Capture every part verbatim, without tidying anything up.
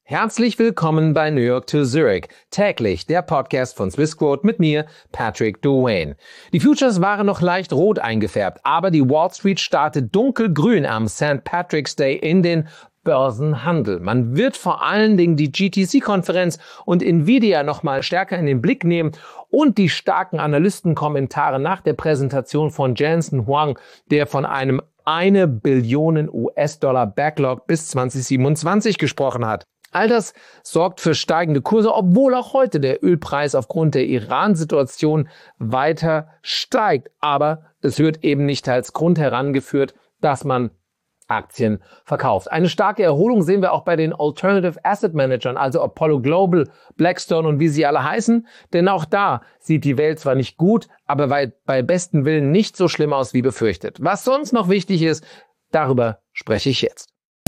Herzlich willkommen bei New York to Zurich. Täglich der Podcast von Swissquote mit mir, Patrick Drouin. Die Futures waren noch leicht rot eingefärbt, aber die Wall Street startet dunkelgrün am Sankt Patrick's Day in den Börsenhandel. Man wird vor allen Dingen die G T C-Konferenz und Nvidia noch mal stärker in den Blick nehmen und die starken Analystenkommentare nach der Präsentation von Jensen Huang, der von einem eine Billion U S-Dollar Backlog bis zwanzig siebenundzwanzig gesprochen hat. All das sorgt für steigende Kurse, obwohl auch heute der Ölpreis aufgrund der Iran-Situation weiter steigt. Aber es wird eben nicht als Grund herangeführt, dass man Aktien verkauft. Eine starke Erholung sehen wir auch bei den Alternative Asset Managern, also Apollo Global, Blackstone und wie sie alle heißen. Denn auch da sieht die Welt zwar nicht gut, aber bei, bei bestem Willen nicht so schlimm aus wie befürchtet. Was sonst noch wichtig ist, darüber spreche ich jetzt.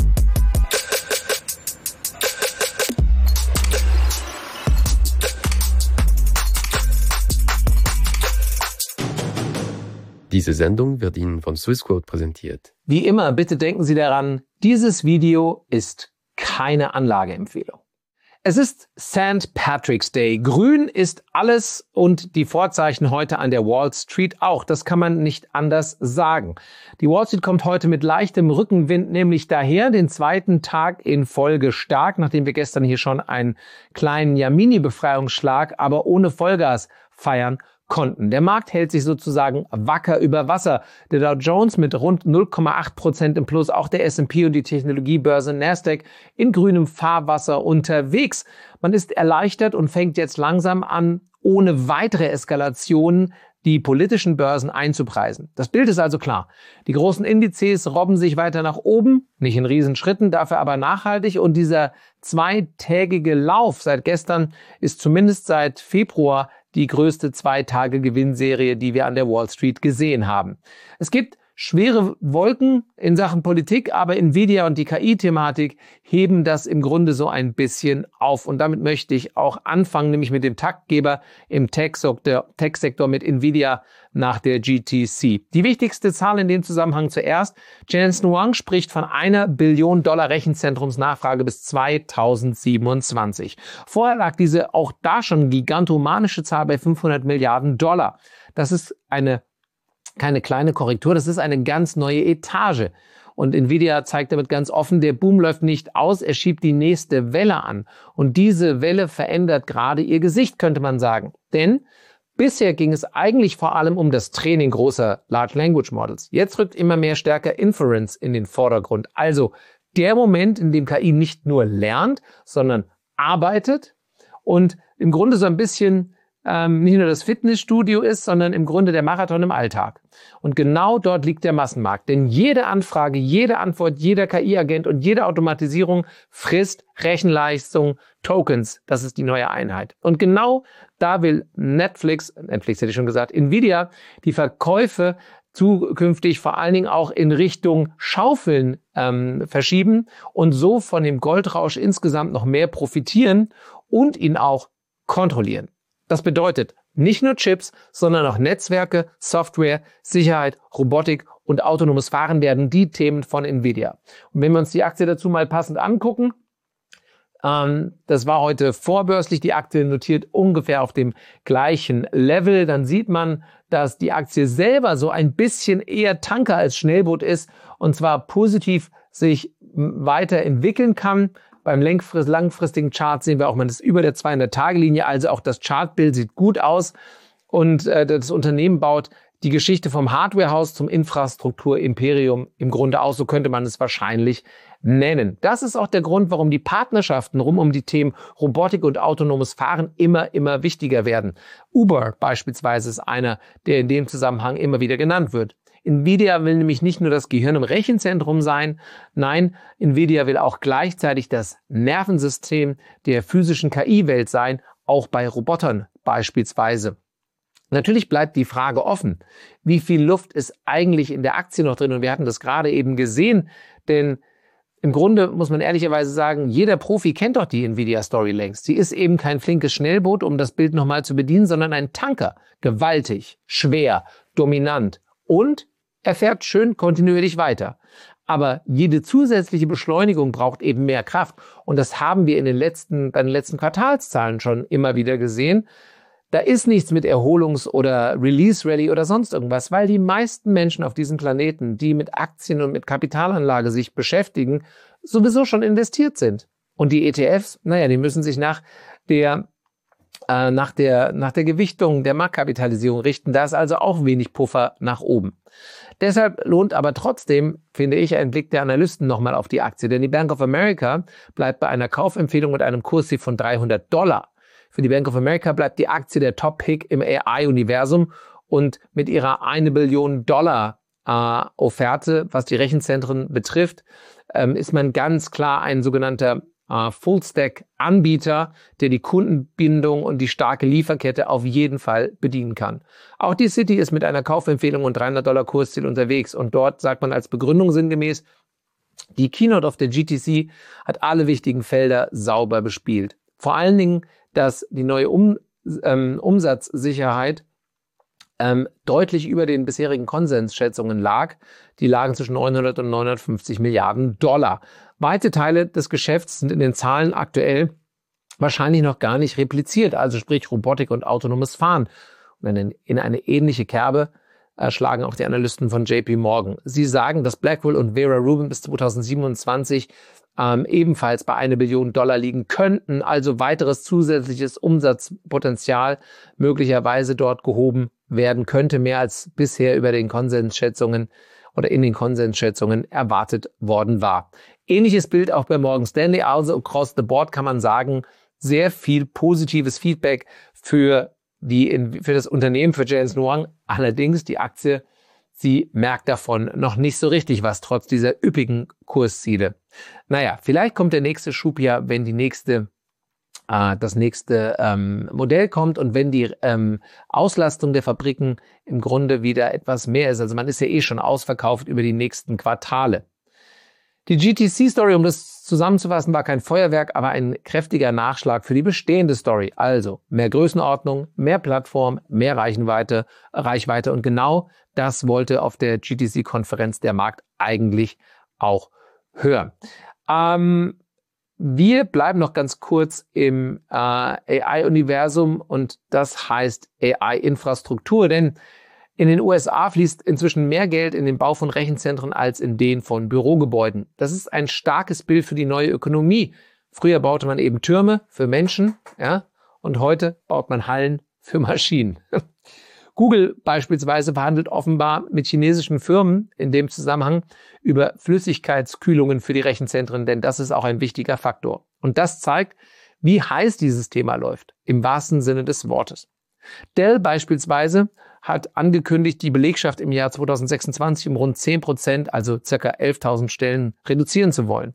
Diese Sendung wird Ihnen von Swissquote präsentiert. Wie immer, bitte denken Sie daran, dieses Video ist keine Anlageempfehlung. Es ist Sankt Patrick's Day. Grün ist alles und die Vorzeichen heute an der Wall Street auch. Das kann man nicht anders sagen. Die Wall Street kommt heute mit leichtem Rückenwind nämlich daher, den zweiten Tag in Folge stark, nachdem wir gestern hier schon einen kleinen ja, Mini-Befreiungsschlag, aber ohne Vollgas feiern konnten. Der Markt hält sich sozusagen wacker über Wasser. Der Dow Jones mit rund null Komma acht Prozent im Plus, auch der S und P und die Technologiebörse Nasdaq in grünem Fahrwasser unterwegs. Man ist erleichtert und fängt jetzt langsam an, ohne weitere Eskalationen die politischen Börsen einzupreisen. Das Bild ist also klar. Die großen Indizes robben sich weiter nach oben, nicht in Riesenschritten, dafür aber nachhaltig. Und dieser zweitägige Lauf seit gestern ist zumindest seit Februar die größte Zwei-Tage-Gewinnserie, die wir an der Wall Street gesehen haben. Es gibt schwere Wolken in Sachen Politik, aber Nvidia und die K I-Thematik heben das im Grunde so ein bisschen auf. Und damit möchte ich auch anfangen, nämlich mit dem Taktgeber im Tech-Sektor, Tech-Sektor mit Nvidia nach der G T C. Die wichtigste Zahl in dem Zusammenhang zuerst. Jensen Huang spricht von einer Billion Dollar Rechenzentrumsnachfrage bis zweitausendsiebenundzwanzig. Vorher lag diese auch da schon gigantomanische Zahl bei fünfhundert Milliarden Dollar. Das ist eine keine kleine Korrektur, das ist eine ganz neue Etage. Und Nvidia zeigt damit ganz offen, der Boom läuft nicht aus, er schiebt die nächste Welle an. Und diese Welle verändert gerade ihr Gesicht, könnte man sagen. Denn bisher ging es eigentlich vor allem um das Training großer Large Language Models. Jetzt rückt immer mehr stärker Inference in den Vordergrund. Also der Moment, in dem K I nicht nur lernt, sondern arbeitet und im Grunde so ein bisschen Ähm, nicht nur das Fitnessstudio ist, sondern im Grunde der Marathon im Alltag. Und genau dort liegt der Massenmarkt. Denn jede Anfrage, jede Antwort, jeder K I-Agent und jede Automatisierung frisst Rechenleistung, Tokens. Das ist die neue Einheit. Und genau da will Netflix, Netflix hätte ich schon gesagt, Nvidia, die Verkäufe zukünftig vor allen Dingen auch in Richtung Schaufeln ähm, verschieben und so von dem Goldrausch insgesamt noch mehr profitieren und ihn auch kontrollieren. Das bedeutet nicht nur Chips, sondern auch Netzwerke, Software, Sicherheit, Robotik und autonomes Fahren werden die Themen von Nvidia. Und wenn wir uns die Aktie dazu mal passend angucken, ähm, das war heute vorbörslich, die Aktie notiert ungefähr auf dem gleichen Level, dann sieht man, dass die Aktie selber so ein bisschen eher Tanker als Schnellboot ist und zwar positiv sich weiterentwickeln kann. Beim langfristigen Chart sehen wir auch, man ist über der zweihundert-Tage-Linie, also auch das Chartbild sieht gut aus und äh, das Unternehmen baut die Geschichte vom Hardwarehaus zum Infrastrukturimperium im Grunde aus, so könnte man es wahrscheinlich nennen. Das ist auch der Grund, warum die Partnerschaften rum um die Themen Robotik und autonomes Fahren immer, immer wichtiger werden. Uber beispielsweise ist einer, der in dem Zusammenhang immer wieder genannt wird. Nvidia will nämlich nicht nur das Gehirn im Rechenzentrum sein, nein, Nvidia will auch gleichzeitig das Nervensystem der physischen K I-Welt sein, auch bei Robotern beispielsweise. Natürlich bleibt die Frage offen, wie viel Luft ist eigentlich in der Aktie noch drin? Und wir hatten das gerade eben gesehen, denn im Grunde muss man ehrlicherweise sagen, jeder Profi kennt doch die Nvidia-Story längst. Sie ist eben kein flinkes Schnellboot, um das Bild nochmal zu bedienen, sondern ein Tanker. Gewaltig, schwer, dominant und er fährt schön kontinuierlich weiter. Aber jede zusätzliche Beschleunigung braucht eben mehr Kraft. Und das haben wir in den letzten, bei den letzten Quartalszahlen schon immer wieder gesehen. Da ist nichts mit Erholungs- oder Release-Rally oder sonst irgendwas, weil die meisten Menschen auf diesem Planeten, die mit Aktien und mit Kapitalanlage sich beschäftigen, sowieso schon investiert sind. Und die E T Fs, naja, die müssen sich nach der, äh, nach der, nach der Gewichtung der Marktkapitalisierung richten. Da ist also auch wenig Puffer nach oben. Deshalb lohnt aber trotzdem, finde ich, ein Blick der Analysten nochmal auf die Aktie. Denn die Bank of America bleibt bei einer Kaufempfehlung mit einem Kursziel von dreihundert Dollar. Für die Bank of America bleibt die Aktie der Top-Pick im A I-Universum und mit ihrer eine Billion Dollar äh, Offerte, was die Rechenzentren betrifft, ähm, ist man ganz klar ein sogenannter äh, Full-Stack-Anbieter, der die Kundenbindung und die starke Lieferkette auf jeden Fall bedienen kann. Auch die Citi ist mit einer Kaufempfehlung und dreihundert Dollar Kursziel unterwegs und dort sagt man als Begründung sinngemäß, die Keynote auf der G T C hat alle wichtigen Felder sauber bespielt. Vor allen Dingen, dass die neue um, ähm, Umsatzsicherheit ähm, deutlich über den bisherigen Konsensschätzungen lag. Die lagen zwischen neunhundert und neunhundertfünfzig Milliarden Dollar. Weite Teile des Geschäfts sind in den Zahlen aktuell wahrscheinlich noch gar nicht repliziert, also sprich Robotik und autonomes Fahren. Und in eine ähnliche Kerbe äh, schlagen auch die Analysten von J P Morgan. Sie sagen, dass Blackwell und Vera Rubin bis zweitausendsiebenundzwanzig ähm, ebenfalls bei einer Billion Dollar liegen könnten, also weiteres zusätzliches Umsatzpotenzial möglicherweise dort gehoben werden könnte, mehr als bisher über den Konsensschätzungen oder in den Konsensschätzungen erwartet worden war. Ähnliches Bild auch bei Morgan Stanley, also across the board kann man sagen, sehr viel positives Feedback für die für das Unternehmen, für J S Wang. Allerdings die Aktie, sie merkt davon noch nicht so richtig was, trotz dieser üppigen Kursziele. Naja, vielleicht kommt der nächste Schub ja, wenn die nächste, äh, das nächste ähm, Modell kommt und wenn die ähm, Auslastung der Fabriken im Grunde wieder etwas mehr ist. Also man ist ja eh schon ausverkauft über die nächsten Quartale. Die G T C-Story, um das zusammenzufassen, war kein Feuerwerk, aber ein kräftiger Nachschlag für die bestehende Story. Also mehr Größenordnung, mehr Plattform, mehr Reichweite, Reichweite und genau das wollte auf der G T C-Konferenz der Markt eigentlich auch hören. Ähm, wir bleiben noch ganz kurz im äh, A I-Universum und das heißt A I-Infrastruktur, denn in den U S A fließt inzwischen mehr Geld in den Bau von Rechenzentren als in den von Bürogebäuden. Das ist ein starkes Bild für die neue Ökonomie. Früher baute man eben Türme für Menschen, ja, und heute baut man Hallen für Maschinen. Google beispielsweise verhandelt offenbar mit chinesischen Firmen in dem Zusammenhang über Flüssigkeitskühlungen für die Rechenzentren, denn das ist auch ein wichtiger Faktor. Und das zeigt, wie heiß dieses Thema läuft, im wahrsten Sinne des Wortes. Dell beispielsweise hat angekündigt, die Belegschaft im Jahr zweitausendsechsundzwanzig um rund zehn Prozent, also ca. elftausend Stellen, reduzieren zu wollen.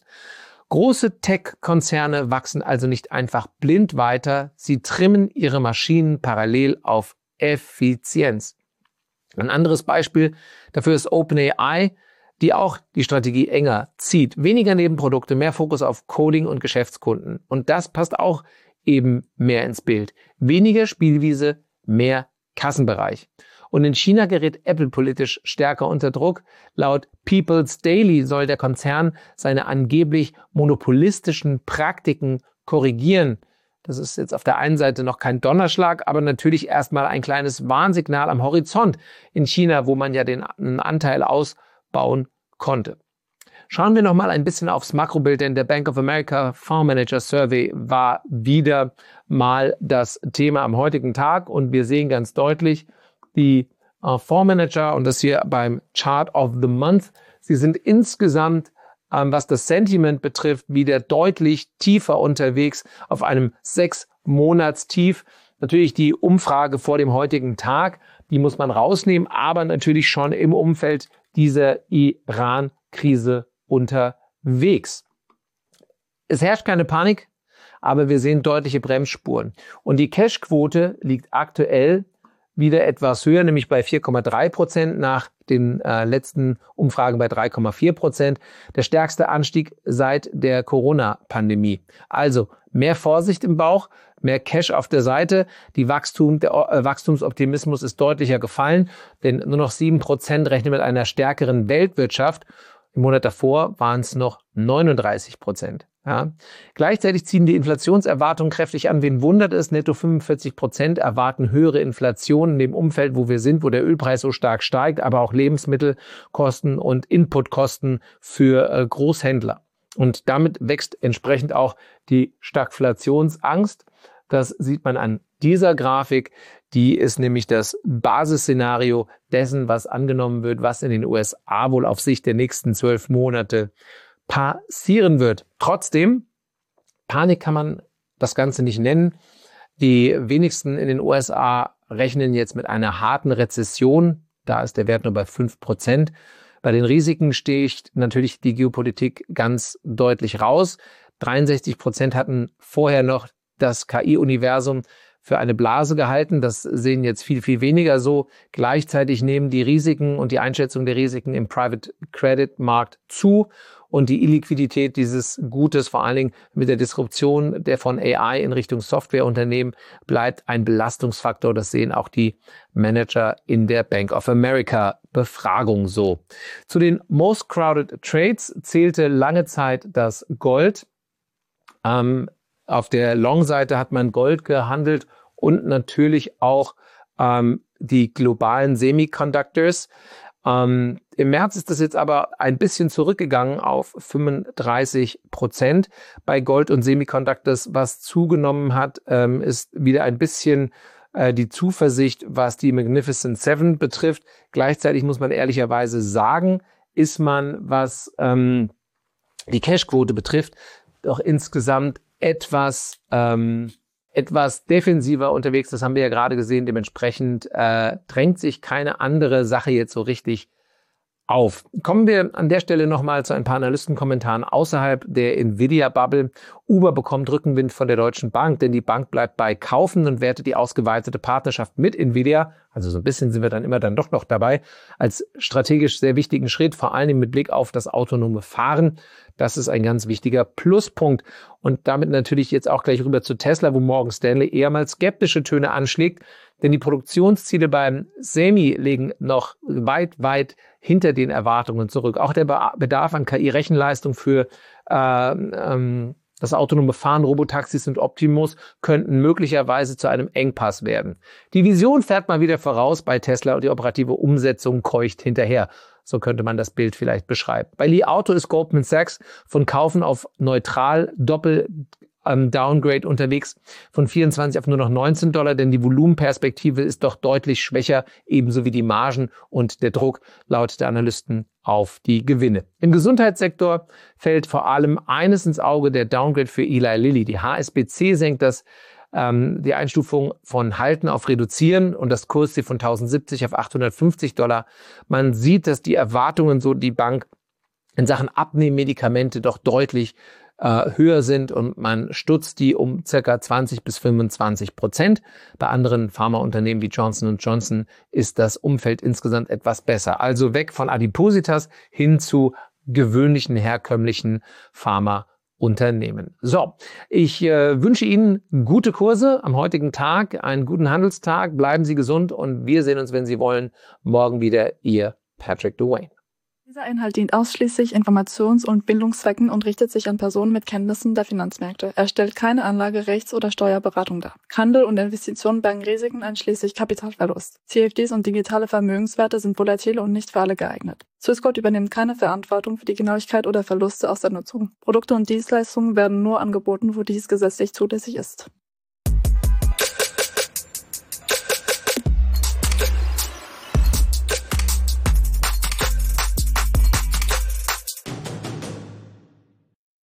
Große Tech-Konzerne wachsen also nicht einfach blind weiter, sie trimmen ihre Maschinen parallel auf Effizienz. Ein anderes Beispiel dafür ist OpenAI, die auch die Strategie enger zieht. Weniger Nebenprodukte, mehr Fokus auf Coding und Geschäftskunden. Und das passt auch eben mehr ins Bild. Weniger Spielwiese, mehr Kassenbereich. Und in China gerät Apple politisch stärker unter Druck. Laut People's Daily soll der Konzern seine angeblich monopolistischen Praktiken korrigieren. Das ist jetzt auf der einen Seite noch kein Donnerschlag, aber natürlich erstmal ein kleines Warnsignal am Horizont in China, wo man ja den Anteil ausbauen konnte. Schauen wir noch mal ein bisschen aufs Makrobild, denn der Bank of America Fondsmanager Survey war wieder mal das Thema am heutigen Tag und wir sehen ganz deutlich, die äh, Fondsmanager und das hier beim Chart of the Month, sie sind insgesamt, ähm, was das Sentiment betrifft, wieder deutlich tiefer unterwegs auf einem sechs Monats Tief. Natürlich die Umfrage vor dem heutigen Tag, die muss man rausnehmen, aber natürlich schon im Umfeld dieser Iran-Krise unterwegs. Es herrscht keine Panik, aber wir sehen deutliche Bremsspuren. Und die Cashquote liegt aktuell wieder etwas höher, nämlich bei vier Komma drei Prozent, nach den äh, letzten Umfragen bei drei Komma vier Prozent. Der stärkste Anstieg seit der Corona-Pandemie. Also mehr Vorsicht im Bauch, mehr Cash auf der Seite. Die Wachstum, der äh, Wachstumsoptimismus ist deutlicher gefallen, denn nur noch sieben Prozent rechnen mit einer stärkeren Weltwirtschaft. Im Monat davor waren es noch neununddreißig Prozent. Ja. Gleichzeitig ziehen die Inflationserwartungen kräftig an. Wen wundert es? Netto fünfundvierzig Prozent erwarten höhere Inflation in dem Umfeld, wo wir sind, wo der Ölpreis so stark steigt, aber auch Lebensmittelkosten und Inputkosten für äh, Großhändler. Und damit wächst entsprechend auch die Stagflationsangst. Das sieht man an dieser Grafik. Die ist nämlich das Basisszenario dessen, was angenommen wird, was in den U S A wohl auf Sicht der nächsten zwölf Monate passieren wird. Trotzdem, Panik kann man das Ganze nicht nennen. Die wenigsten in den U S A rechnen jetzt mit einer harten Rezession. Da ist der Wert nur bei fünf Prozent. Bei den Risiken sticht natürlich die Geopolitik ganz deutlich raus. dreiundsechzig Prozent hatten vorher noch das K I-Universum für eine Blase gehalten. Das sehen jetzt viel, viel weniger so. Gleichzeitig nehmen die Risiken und die Einschätzung der Risiken im Private Credit Markt zu. Und die Illiquidität dieses Gutes, vor allen Dingen mit der Disruption der von A I in Richtung Softwareunternehmen, bleibt ein Belastungsfaktor. Das sehen auch die Manager in der Bank of America Befragung so. Zu den Most Crowded Trades zählte lange Zeit das Gold. Ähm, auf der Long-Seite hat man Gold gehandelt und natürlich auch ähm, die globalen Semiconductors. Ähm, Im März ist das jetzt aber ein bisschen zurückgegangen auf fünfunddreißig Prozent bei Gold und Semiconductors. Was zugenommen hat, ähm, ist wieder ein bisschen äh, die Zuversicht, was die Magnificent Seven betrifft. Gleichzeitig muss man ehrlicherweise sagen, ist man, was ähm, die Cashquote betrifft, doch insgesamt etwas ähm, etwas defensiver unterwegs. Das haben wir ja gerade gesehen. Dementsprechend äh, drängt sich keine andere Sache jetzt so richtig auf. Kommen wir an der Stelle nochmal zu ein paar Analystenkommentaren außerhalb der Nvidia-Bubble. Uber bekommt Rückenwind von der Deutschen Bank, denn die Bank bleibt bei Kaufen und wertet die ausgeweitete Partnerschaft mit Nvidia, also so ein bisschen sind wir dann immer dann doch noch dabei, als strategisch sehr wichtigen Schritt, vor allem mit Blick auf das autonome Fahren. Das ist ein ganz wichtiger Pluspunkt. Und damit natürlich jetzt auch gleich rüber zu Tesla, wo Morgan Stanley eher mal skeptische Töne anschlägt, denn die Produktionsziele beim Semi liegen noch weit, weit hinter den Erwartungen zurück. Auch der Bedarf an K I-Rechenleistung für äh, ähm, das autonome Fahren, Robotaxis und Optimus könnten möglicherweise zu einem Engpass werden. Die Vision fährt mal wieder voraus bei Tesla und die operative Umsetzung keucht hinterher. So könnte man das Bild vielleicht beschreiben. Bei Li Auto ist Goldman Sachs von Kaufen auf neutral Doppel ähm, Downgrade unterwegs von vierundzwanzig auf nur noch neunzehn Dollar, denn die Volumenperspektive ist doch deutlich schwächer, ebenso wie die Margen und der Druck laut der Analysten auf die Gewinne. Im Gesundheitssektor fällt vor allem eines ins Auge, der Downgrade für Eli Lilly. Die H S B C senkt das ähm, die Einstufung von Halten auf Reduzieren und das Kursziel von tausendsiebzig auf achthundertfünfzig Dollar. Man sieht, dass die Erwartungen, so die Bank, in Sachen Abnehmmedikamente doch deutlich äh, höher sind und man stutzt die um circa zwanzig bis fünfundzwanzig Prozent. Bei anderen Pharmaunternehmen wie Johnson und Johnson ist das Umfeld insgesamt etwas besser. Also weg von Adipositas hin zu gewöhnlichen, herkömmlichen Pharmaunternehmen. So, ich äh, wünsche Ihnen gute Kurse am heutigen Tag, einen guten Handelstag, bleiben Sie gesund und wir sehen uns, wenn Sie wollen, morgen wieder. Ihr Patrick Dewayne. Dieser Inhalt dient ausschließlich Informations- und Bildungszwecken und richtet sich an Personen mit Kenntnissen der Finanzmärkte. Er stellt keine Anlage-, Rechts- oder Steuerberatung dar. Handel und Investitionen bergen Risiken einschließlich Kapitalverlust. C F Ds und digitale Vermögenswerte sind volatil und nicht für alle geeignet. Swissquote übernimmt keine Verantwortung für die Genauigkeit oder Verluste aus der Nutzung. Produkte und Dienstleistungen werden nur angeboten, wo dies gesetzlich zulässig ist.